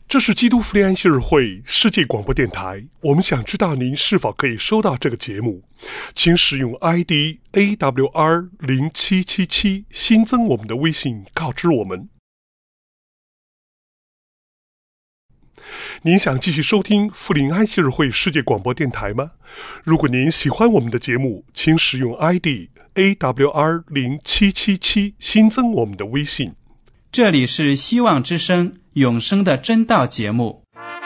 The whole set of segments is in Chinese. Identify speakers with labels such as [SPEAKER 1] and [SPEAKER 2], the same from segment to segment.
[SPEAKER 1] 这是基督福音安息日会世界广播电台，我们想知道您是否可以收到这个节目，请使用 ID AWR0777 新增我们的微信告知我们。您想继续收听福音安息日会世界广播电台吗？如果您喜欢我们的节目，请使用 ID AWR0777 新增我们的微信。
[SPEAKER 2] 这里是希望之声永生的真道节目。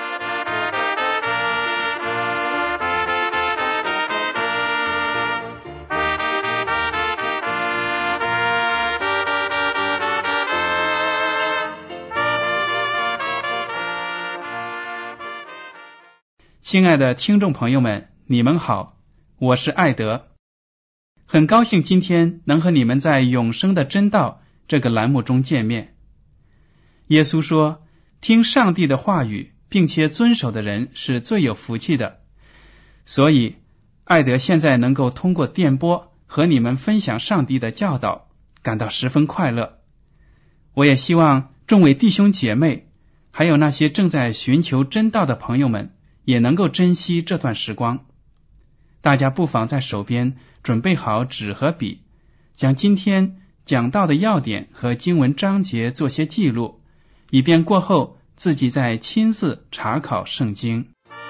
[SPEAKER 2] 亲爱的听众朋友们，你们好，我是艾德，很高兴今天能和你们在永生的真道这个栏目中见面。耶稣说，听上帝的话语并且遵守的人是最有福气的，所以艾德现在能够通过电波和你们分享上帝的教导，感到十分快乐。我也希望众位弟兄姐妹还有那些正在寻求真道的朋友们也能够珍惜这段时光。大家不妨在手边准备好纸和笔，将今天讲到的要点和经文章节做些记录，以便过后自己再亲自查考圣经。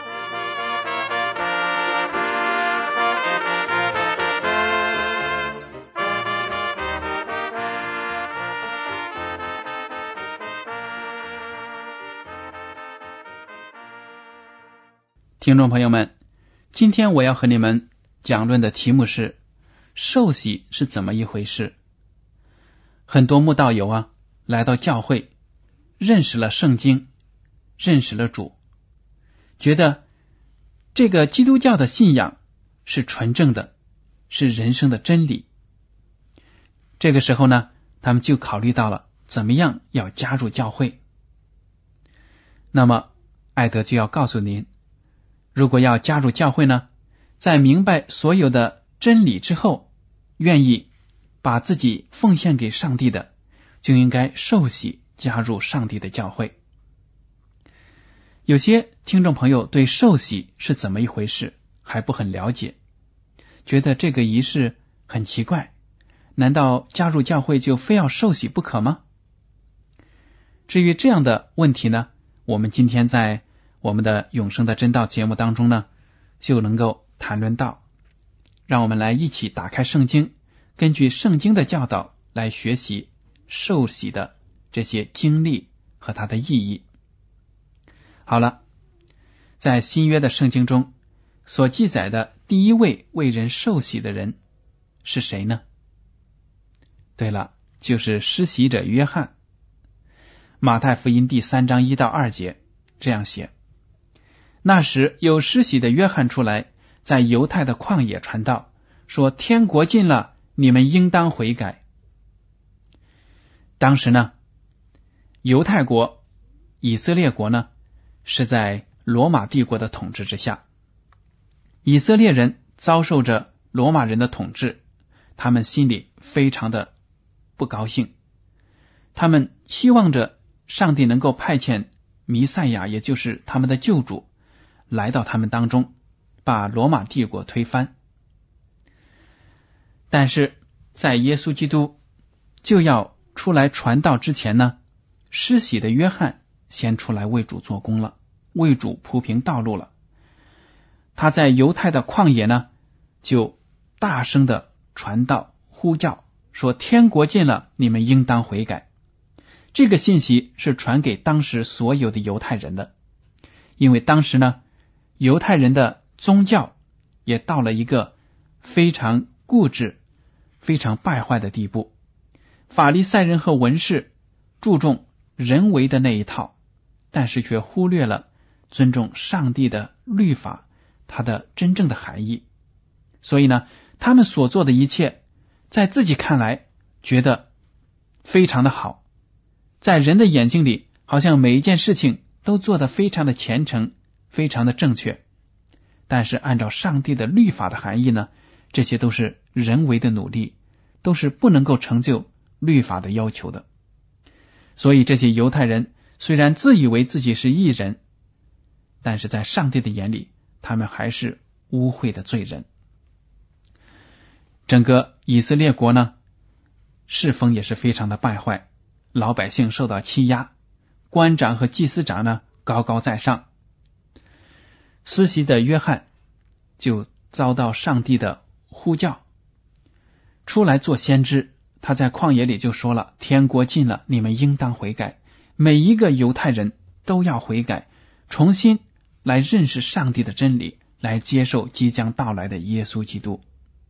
[SPEAKER 2] 听众朋友们，今天我要和你们讲论的题目是受洗是怎么一回事。很多慕道友来到教会，认识了圣经，认识了主，觉得这个基督教的信仰是纯正的，是人生的真理。这个时候呢，他们就考虑到了怎么样要加入教会。那么艾德就要告诉您，如果要加入教会呢，在明白所有的真理之后，愿意把自己奉献给上帝的，就应该受洗加入上帝的教会。有些听众朋友对受洗是怎么一回事还不很了解，觉得这个仪式很奇怪，难道加入教会就非要受洗不可吗？至于这样的问题呢，我们今天在我们的永生的真道节目当中呢，就能够谈论到。让我们来一起打开圣经，根据圣经的教导来学习受洗的这些经历和它的意义。好了，在新约的圣经中所记载的第一位为人受洗的人是谁呢？对了，就是施洗者约翰。马太福音第3章1到2节这样写：那时有施洗的约翰出来，在犹太的旷野传道，说天国近了，你们应当悔改。当时呢，犹太国以色列国呢是在罗马帝国的统治之下，以色列人遭受着罗马人的统治，他们心里非常的不高兴，他们希望着上帝能够派遣弥赛亚，也就是他们的救主，来到他们当中，把罗马帝国推翻。但是在耶稣基督就要出来传道之前呢，施洗的约翰先出来为主做工了，为主铺平道路了。他在犹太的旷野呢，就大声的传道呼叫，说天国近了，你们应当悔改。这个信息是传给当时所有的犹太人的，因为当时呢，犹太人的宗教也到了一个非常固执、非常败坏的地步。法利赛人和文士注重人为的那一套，但是却忽略了尊重上帝的律法，它的真正的含义。所以呢，他们所做的一切，在自己看来觉得非常的好，在人的眼睛里，好像每一件事情都做得非常的虔诚，非常的正确。但是按照上帝的律法的含义呢，这些都是人为的努力，都是不能够成就律法的要求的。所以这些犹太人虽然自以为自己是义人，但是在上帝的眼里，他们还是污秽的罪人。整个以色列国呢，世风也是非常的败坏，老百姓受到欺压，官长和祭司长呢高高在上。施洗的约翰就遭到上帝的呼叫，出来做先知。他在旷野里就说了，天国近了，你们应当悔改，每一个犹太人都要悔改，重新来认识上帝的真理，来接受即将到来的耶稣基督。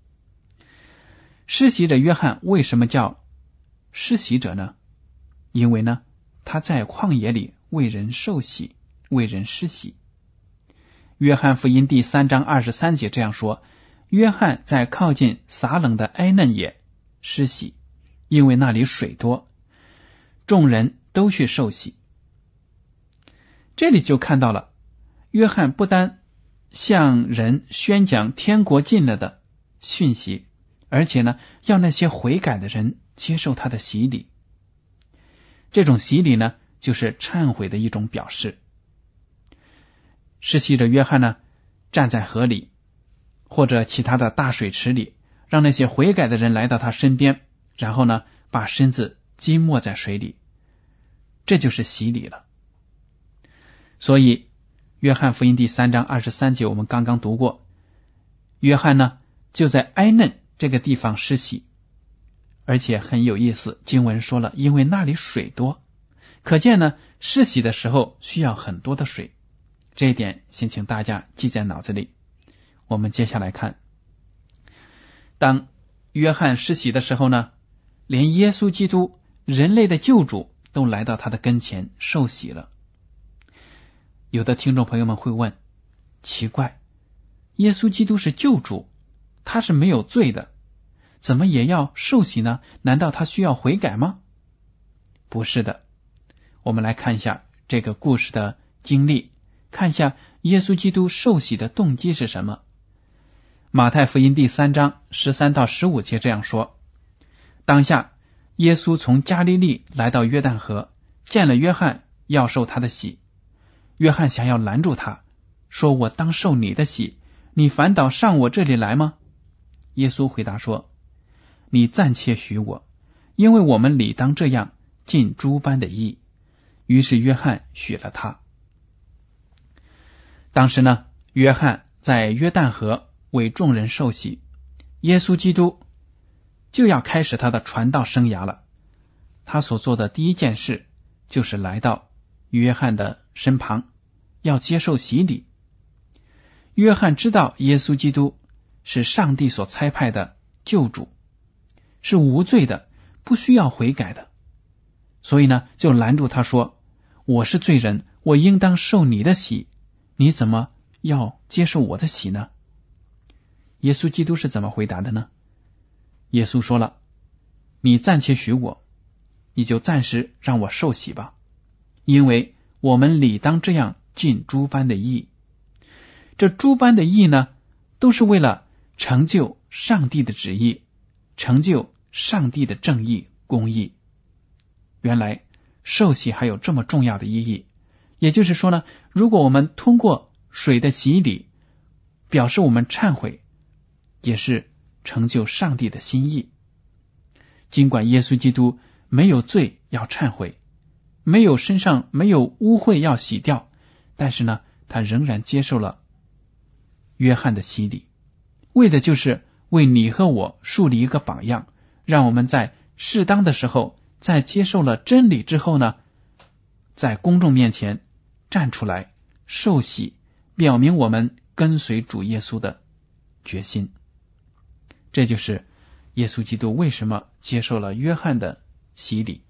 [SPEAKER 2] 施洗者约翰为什么叫施洗者呢？因为呢，他在旷野里为人受洗，为人施洗。约翰福音第3章23节这样说，约翰在靠近撒冷的埃嫩也施洗，因为那里水多，众人都去受洗。这里就看到了，约翰不单向人宣讲天国近了的讯息，而且呢，要那些悔改的人接受他的洗礼。这种洗礼呢，就是忏悔的一种表示。施洗者约翰呢，站在河里或者其他的大水池里，让那些悔改的人来到他身边，然后呢，把身子浸没在水里，这就是洗礼了。所以约翰福音第3章23节我们刚刚读过，约翰呢就在埃嫩这个地方施洗，而且很有意思，经文说了，因为那里水多，可见呢，施洗的时候需要很多的水，这一点先请大家记在脑子里。我们接下来看，当约翰施洗的时候呢，连耶稣基督人类的救主都来到他的跟前受洗了。有的听众朋友们会问，奇怪，耶稣基督是救主，他是没有罪的，怎么也要受洗呢？难道他需要悔改吗？不是的，我们来看一下这个故事的经历，看一下耶稣基督受洗的动机是什么。马太福音第3章13到15节这样说，当下耶稣从加利利来到约旦河，见了约翰，要受他的洗。约翰想要拦住他，说，我当受你的洗，你反倒上我这里来吗？耶稣回答说，你暂且许我，因为我们理当这样尽诸般的义。于是约翰许了他。当时呢，约翰在约旦河为众人受洗，耶稣基督就要开始他的传道生涯了。他所做的第一件事就是来到约翰的身旁，要接受洗礼。约翰知道耶稣基督是上帝所差派的救主，是无罪的，不需要悔改的，所以呢，就拦住他说，我是罪人，我应当受你的洗，你怎么要接受我的洗呢？耶稣基督是怎么回答的呢？耶稣说了，你暂且许我，你就暂时让我受洗吧，因为我们理当这样尽诸般的义。这诸般的义呢，都是为了成就上帝的旨意，成就上帝的正义公义。原来受洗还有这么重要的意义，也就是说呢，如果我们通过水的洗礼表示我们忏悔，也是成就上帝的心意。尽管耶稣基督没有罪要忏悔，身上没有污秽要洗掉，但是呢，他仍然接受了约翰的洗礼，为的就是为你和我树立一个榜样，让我们在适当的时候，在接受了真理之后呢，在公众面前站出来受洗，表明我们跟随主耶稣的决心。这就是耶稣基督为什么接受了约翰的洗礼。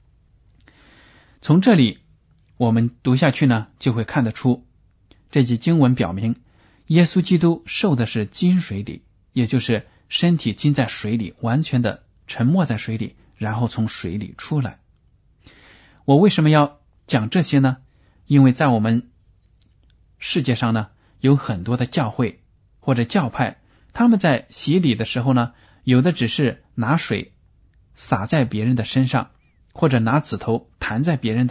[SPEAKER 2] 从这里我们读下去呢，就会看得出这节经文表明耶稣基督受的是浸水礼，也就是身体浸在水里，完全的沉没在水里，然后从水里出来。我为什么要讲这些呢？因为在我们世界上呢，有很多的教会或者教派，他们在洗礼的时候呢，有的只是拿水洒在别人的身上，或者拿指头弹在别人的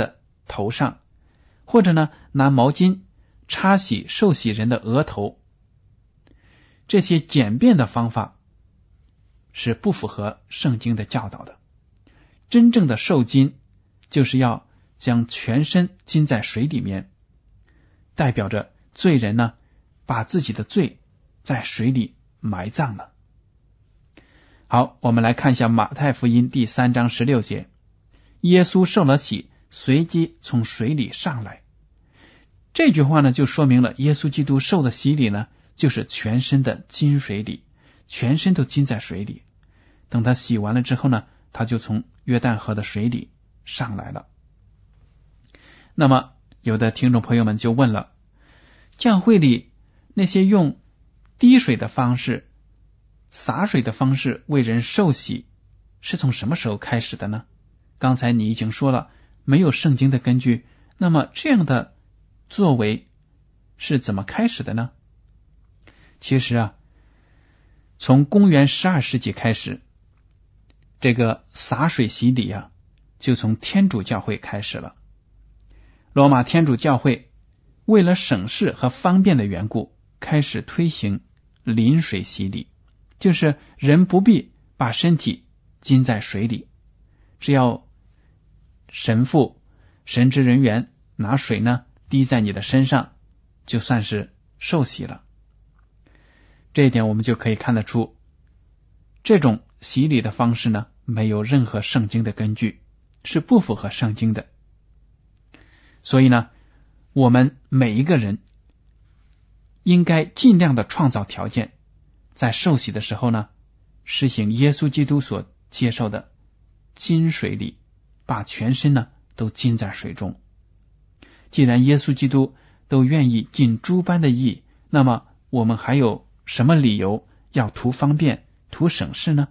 [SPEAKER 2] 头上，或者呢拿毛巾擦洗受洗人的额头。这些简便的方法是不符合圣经的教导的。真正的受浸就是要将全身浸在水里面，代表着罪人呢把自己的罪在水里埋葬了。好，我们来看一下马太福音第3章16节，耶稣受了洗，随即从水里上来。这句话呢就说明了耶稣基督受的洗礼呢就是全身的浸水里，全身都浸在水里。等他洗完了之后呢，他就从约旦河的水里上来了。那么有的听众朋友们就问了，教会里那些用滴水的方式、洒水的方式为人受洗是从什么时候开始的呢？刚才你已经说了，没有圣经的根据，那么这样的作为是怎么开始的呢？其实从公元12世纪开始，这个洒水洗礼就从天主教会开始了。罗马天主教会为了省事和方便的缘故，开始推行淋水洗礼，就是人不必把身体浸在水里，只要神父、神职人员拿水呢滴在你的身上，就算是受洗了。这一点我们就可以看得出，这种洗礼的方式呢没有任何圣经的根据，是不符合圣经的。所以呢，我们每一个人应该尽量的创造条件，在受洗的时候呢，实行耶稣基督所接受的浸水礼，把全身呢都浸在水中。既然耶稣基督都愿意尽诸般的义，那么我们还有什么理由要图方便、图省事呢？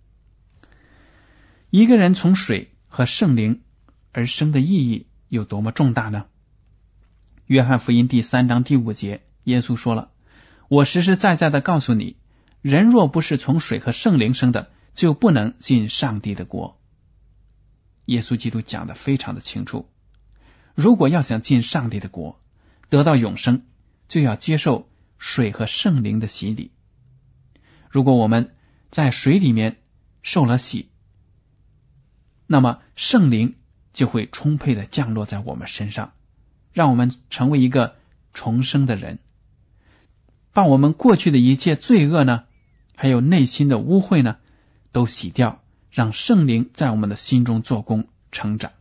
[SPEAKER 2] 一个人从水和圣灵而生的意义有多么重大呢？约翰福音第3章第5节，耶稣说了，我实实在在的告诉你，人若不是从水和圣灵生的，就不能进上帝的国。耶稣基督讲得非常的清楚，如果要想进上帝的国，得到永生，就要接受水和圣灵的洗礼。如果我们在水里面受了洗，那么圣灵就会充沛的降落在我们身上，让我们成为一个重生的人，把我们过去的一切罪恶呢，还有内心的污秽呢，都洗掉，让圣灵在我们的心中做工成长。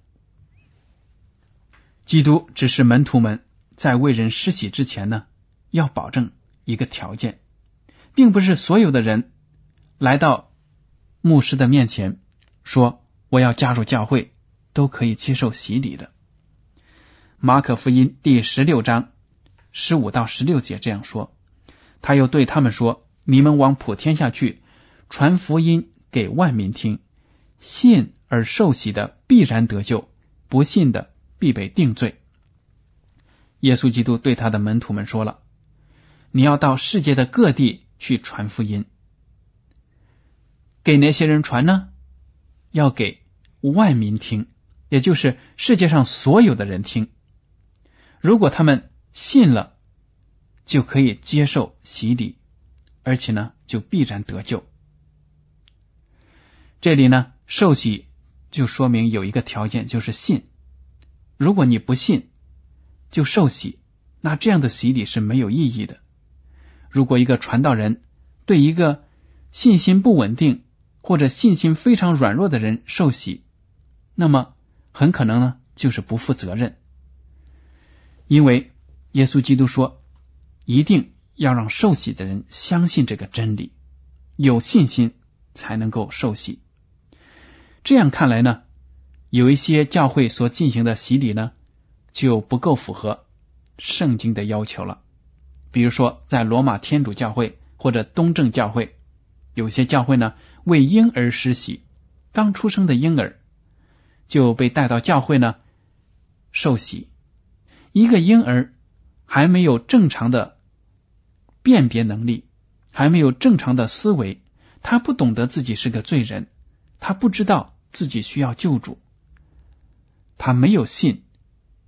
[SPEAKER 2] 基督指示门徒们在为人施洗之前呢，要保证一个条件，并不是所有的人来到牧师的面前说我要加入教会都可以接受洗礼的。马可福音第16章15到16节这样说，他又对他们说，你们往普天下去，传福音给万民听，信而受洗的必然得救，不信的必被定罪。耶稣基督对他的门徒们说了，你要到世界的各地去传福音。给哪些人传呢？要给万民听，也就是世界上所有的人听。如果他们信了，就可以接受洗礼，而且呢就必然得救。这里呢受洗就说明有一个条件，就是信。如果你不信就受洗，那这样的洗礼是没有意义的。如果一个传道人对一个信心不稳定或者信心非常软弱的人受洗，那么很可能呢就是不负责任。因为耶稣基督说，一定要让受洗的人相信这个真理，有信心才能够受洗。这样看来呢，有一些教会所进行的洗礼呢就不够符合圣经的要求了。比如说在罗马天主教会或者东正教会，有些教会呢为婴儿施洗，刚出生的婴儿就被带到教会呢受洗。一个婴儿还没有正常的辨别能力，还没有正常的思维，他不懂得自己是个罪人，他不知道自己需要救主，他没有信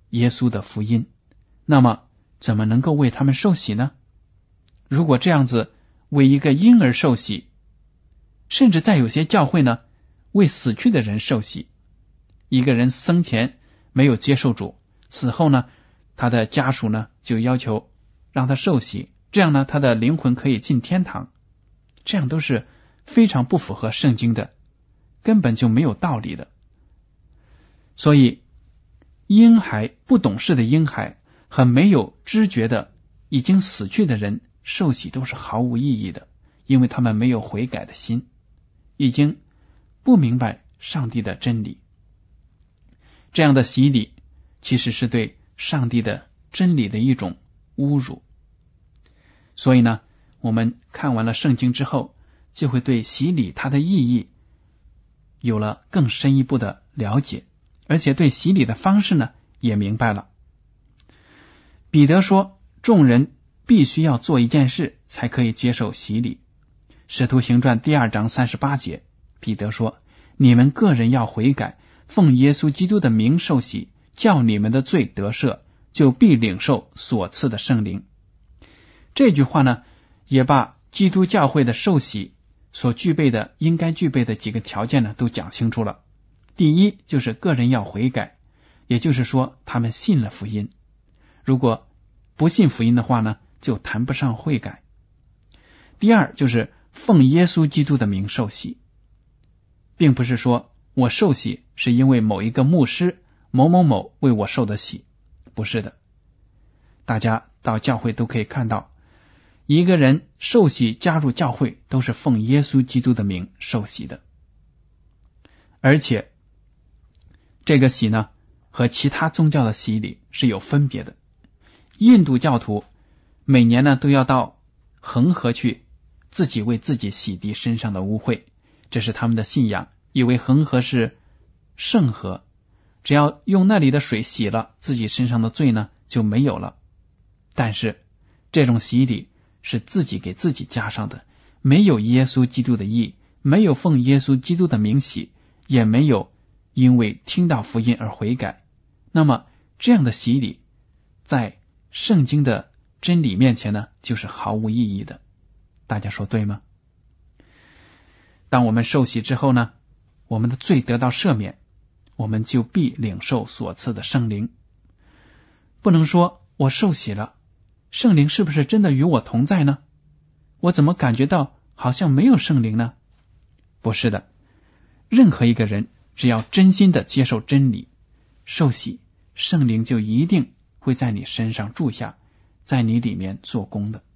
[SPEAKER 2] 耶稣的福音，那么怎么能够为他们受洗呢？如果这样子为一个婴儿受洗，甚至在有些教会呢，为死去的人受洗，一个人生前没有接受主，死后呢，他的家属呢就要求让他受洗，这样呢，他的灵魂可以进天堂，这样都是非常不符合圣经的，根本就没有道理的。所以婴孩，不懂事的婴孩和没有知觉的已经死去的人受洗都是毫无意义的，因为他们没有悔改的心，已经不明白上帝的真理。这样的洗礼其实是对上帝的真理的一种侮辱。所以呢，我们看完了圣经之后，就会对洗礼它的意义有了更深一步的了解，而且对洗礼的方式呢也明白了。彼得说，众人必须要做一件事才可以接受洗礼。使徒行传第2章38节，彼得说，你们个人要悔改，奉耶稣基督的名受洗，叫你们的罪得赦，就必领受所赐的圣灵。这句话呢，也把基督教会的受洗所具备的应该具备的几个条件呢都讲清楚了。第一，就是个人要悔改，也就是说他们信了福音，如果不信福音的话呢，就谈不上悔改。第二，就是奉耶稣基督的名受洗，并不是说我受洗是因为某一个牧师某某某为我受的洗，不是的。大家到教会都可以看到，一个人受洗加入教会都是奉耶稣基督的名受洗的。而且这个洗呢和其他宗教的洗礼是有分别的。印度教徒每年呢都要到恒河去自己为自己洗涤身上的污秽，这是他们的信仰，以为恒河是圣河，只要用那里的水洗了，自己身上的罪呢就没有了。但是这种洗礼是自己给自己加上的，没有耶稣基督的义，没有奉耶稣基督的名洗，也没有因为听到福音而悔改。那么这样的洗礼在圣经的真理面前呢就是毫无意义的。大家说对吗？当我们受洗之后呢，我们的罪得到赦免，我们就必领受所赐的圣灵。不能说我受洗了，圣灵是不是真的与我同在呢？我怎么感觉到好像没有圣灵呢？不是的，任何一个人只要真心的接受真理，受洗，圣灵就一定会在你身上住下，在你里面做工的。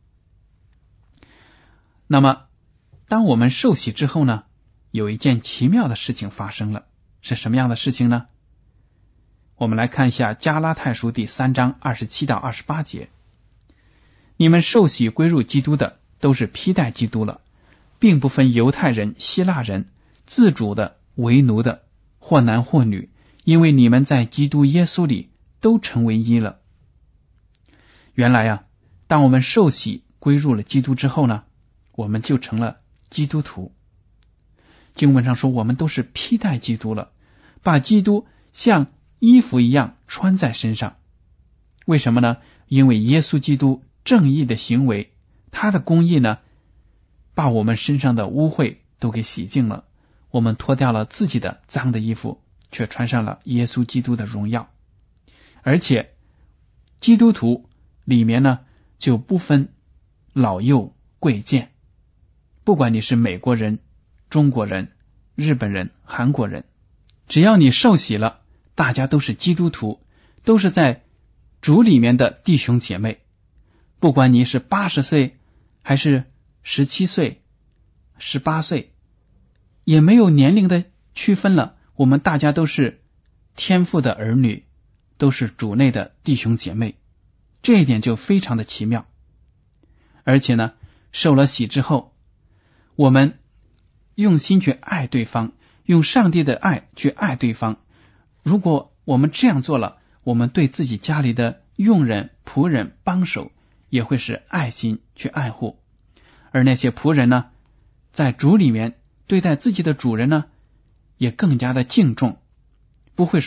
[SPEAKER 2] 那么当我们受洗之后呢，有一件奇妙的事情发生了，是什么样的事情呢？我们来看一下加拉太书第3章27到28节。你们受洗归入基督的，都是披戴基督了，并不分犹太人、希腊人，自主的、为奴的，或男或女，因为你们在基督耶稣里都成为一了。原来啊，当我们受洗归入了基督之后呢，我们就成了基督徒。经文上说，我们都是披戴基督了，把基督像衣服一样穿在身上。为什么呢？因为耶稣基督正义的行为，他的公义呢，把我们身上的污秽都给洗净了。我们脱掉了自己的脏的衣服，却穿上了耶稣基督的荣耀。而且基督徒里面呢，就不分老幼贵贱，不管你是美国人、中国人、日本人、韩国人，只要你受洗了，大家都是基督徒，都是在主里面的弟兄姐妹。不管你是80岁还是17岁、18岁，也没有年龄的区分了，我们大家都是天父的儿女，都是主内的弟兄姐妹，这一点就非常的奇妙。而且呢，受了洗之后，我们用心去爱对方，用上帝的爱去爱对方。如果我们这样做了，我们对自己家里的佣人、仆人、帮手也会是爱心去爱护。而那些仆人呢，在主里面对待自己的主人呢，也更加的敬重，不会说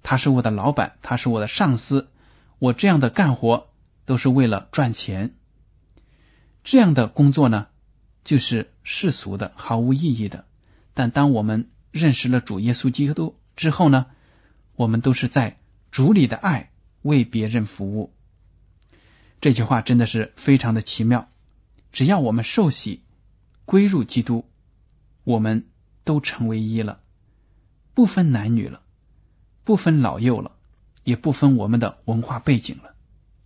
[SPEAKER 2] 他是我的老板，他是我的上司，我这样的干活都是为了赚钱。这样的工作呢，就是世俗的，毫无意义的。但当我们认识了主耶稣基督之后呢，我们都是在主里的爱为别人服务。这句话真的是非常的奇妙。只要我们受洗归入基督，我们都成为一了，不分男女了，不分老幼了，也不分我们的文化背景了。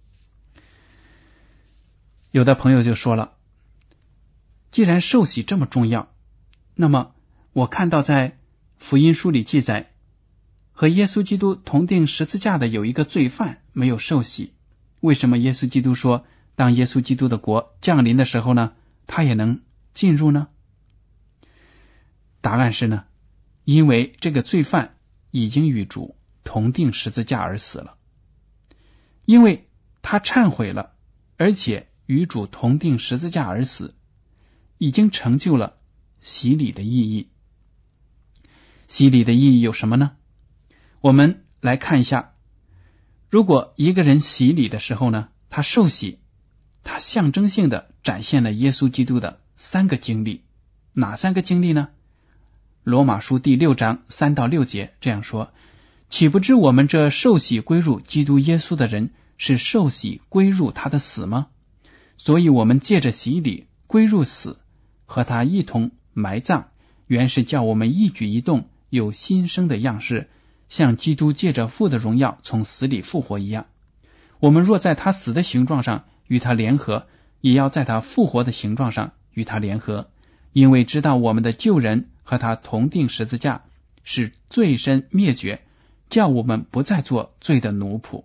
[SPEAKER 2] 有的朋友就说了，既然受洗这么重要，那么我看到在福音书里记载，和耶稣基督同定十字架的有一个罪犯没有受洗，为什么耶稣基督说当耶稣基督的国降临的时候呢，他也能进入呢？答案是呢，因为这个罪犯已经与主同定十字架而死了，因为他忏悔了，而且与主同定十字架而死，已经成就了洗礼的意义。洗礼的意义有什么呢？我们来看一下，如果一个人洗礼的时候呢，他受洗，他象征性的展现了耶稣基督的三个经历。哪三个经历呢？罗马书第6章3到6节这样说，岂不知我们这受洗归入基督耶稣的人，是受洗归入他的死吗？所以我们借着洗礼归入死，和他一同埋葬，原是叫我们一举一动有新生的样式，像基督借着父的荣耀从死里复活一样。我们若在他死的形状上与他联合，也要在他复活的形状上与他联合，因为知道我们的旧人和他同定十字架，使罪身灭绝，叫我们不再做罪的奴仆。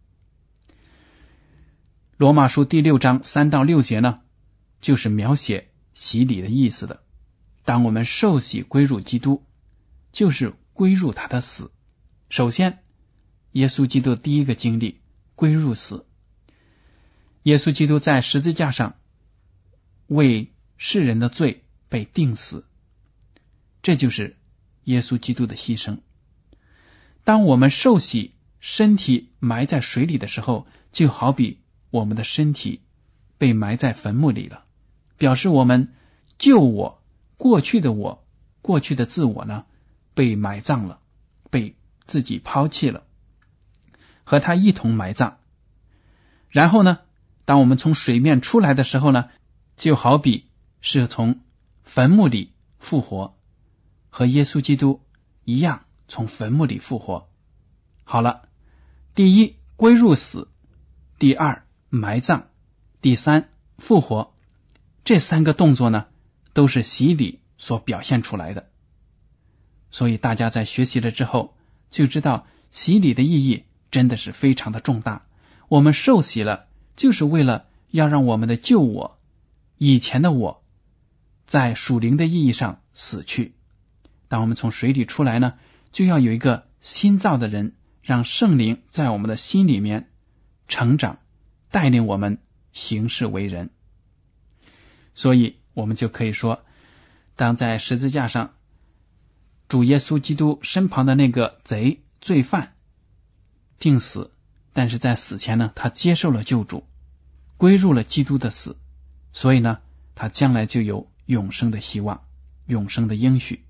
[SPEAKER 2] 罗马书第6章3到6节呢，就是描写洗礼的意思的。当我们受洗归入基督，就是归入他的死。首先，耶稣基督第一个经历归入死。耶稣基督在十字架上为世人的罪被钉死，这就是耶稣基督的牺牲。当我们受洗，身体埋在水里的时候，就好比我们的身体被埋在坟墓里了，表示我们旧我、过去的我、过去的自我呢，被埋葬了，被自己抛弃了，和他一同埋葬。然后呢，当我们从水面出来的时候呢，就好比是从坟墓里复活，和耶稣基督一样从坟墓里复活。好了，第一，归入死；第二，埋葬；第三，复活。这三个动作呢，都是洗礼所表现出来的。所以大家在学习了之后，就知道洗礼的意义真的是非常的重大。我们受洗了，就是为了要让我们的旧我、以前的我，在属灵的意义上死去。当我们从水里出来呢，就要有一个新造的人，让圣灵在我们的心里面成长，带领我们行事为人。所以我们就可以说，当在十字架上，主耶稣基督身旁的那个贼罪犯定死，但是在死前呢，他接受了救主，归入了基督的死，所以呢，他将来就有永生的希望，永生的应许。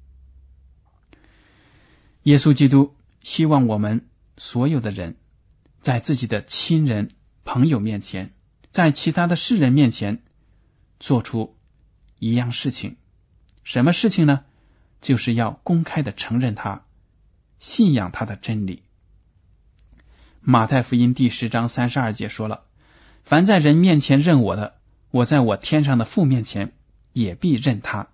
[SPEAKER 2] 耶稣基督希望我们所有的人，在自己的亲人、朋友面前，在其他的世人面前，做出一样事情。什么事情呢？就是要公开的承认他，信仰他的真理。马太福音第10章32节说了，凡在人面前认我的，我在我天上的父面前也必认他。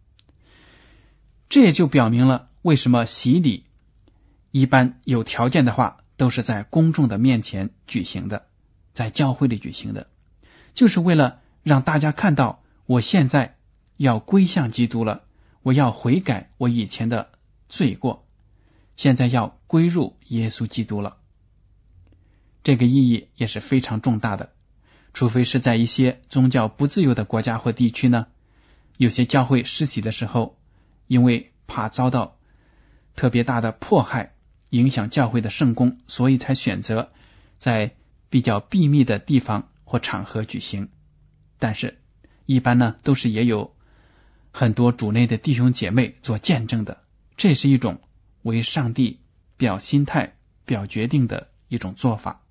[SPEAKER 2] 这也就表明了为什么洗礼一般有条件的话都是在公众的面前举行的，在教会里举行的，就是为了让大家看到我现在要归向基督了，我要悔改我以前的罪过，现在要归入耶稣基督了。这个意义也是非常重大的，除非是在一些宗教不自由的国家或地区呢，有些教会施洗的时候，因为怕遭到特别大的迫害， 影响教会的圣工，所以才选择在比较秘密的地方或场合举行。但是一般呢，都是也有很多主内的弟兄姐妹做见证的，这是一种为上帝表心态、表决定的一种做法。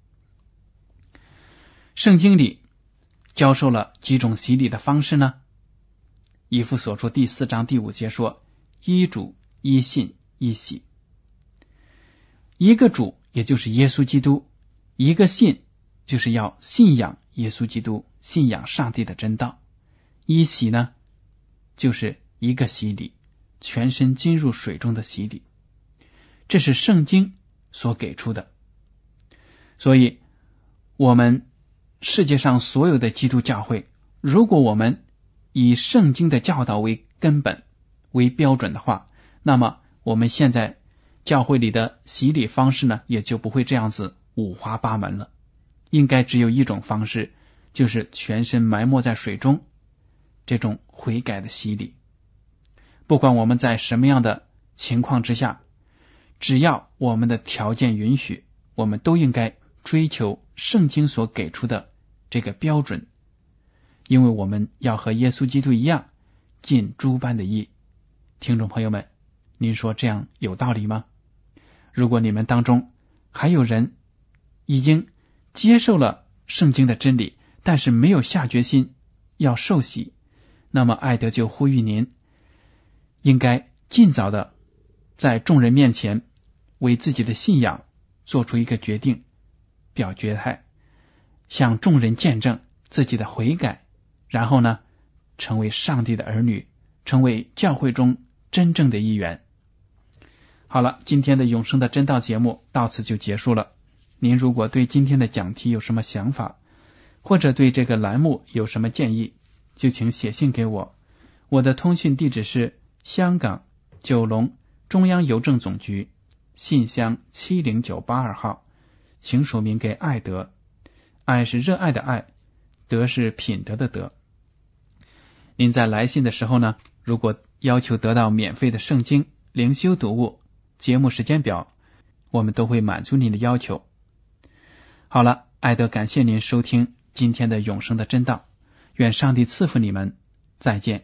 [SPEAKER 2] 圣经里教授了几种洗礼的方式呢？以弗所书第4章第5节说，依主、依信、依洗。一个主也就是耶稣基督，一个信就是要信仰耶稣基督，信仰上帝的真道。依洗呢，就是一个洗礼，全身浸入水中的洗礼，这是圣经所给出的。所以我们世界上所有的基督教会，如果我们以圣经的教导为根本为标准的话，那么我们现在教会里的洗礼方式呢，也就不会这样子五花八门了。应该只有一种方式，就是全身埋没在水中，这种悔改的洗礼。不管我们在什么样的情况之下，只要我们的条件允许，我们都应该追求圣经所给出的这个标准，因为我们要和耶稣基督一样尽诸般的义。听众朋友们，您说这样有道理吗？如果你们当中还有人已经接受了圣经的真理，但是没有下决心要受洗，那么爱德就呼吁您应该尽早的在众人面前为自己的信仰做出一个决定，表决态，向众人见证自己的悔改，然后呢，成为上帝的儿女，成为教会中真正的一员。好了，今天的永生的真道节目到此就结束了。您如果对今天的讲题有什么想法，或者对这个栏目有什么建议，就请写信给我。我的通讯地址是香港九龙中央邮政总局信箱70982号，请署名给爱德。爱是热爱的爱，德是品德的德。您在来信的时候呢，如果要求得到免费的圣经、灵修读物、节目时间表，我们都会满足您的要求。好了，爱德感谢您收听今天的永生的真道，愿上帝赐福你们，再见。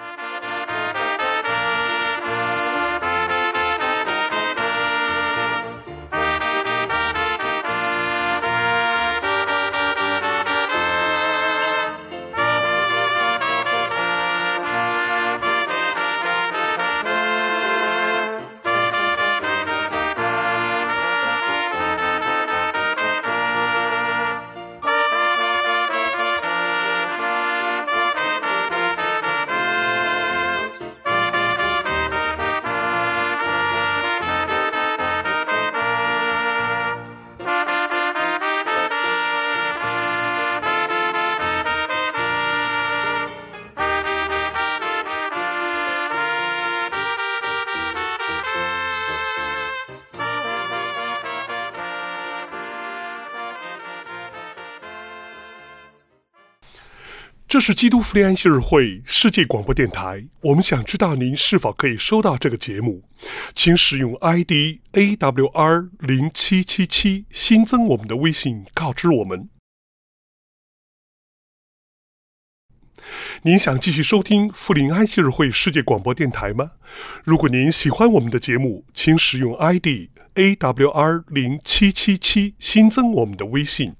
[SPEAKER 1] 这是基督福利安息日会世界广播电台，我们想知道您是否可以收到这个节目，请使用 ID AWR0777 新增我们的微信告知我们。您想继续收听福临安息日会世界广播电台吗？如果您喜欢我们的节目，请使用 ID AWR0777 新增我们的微信，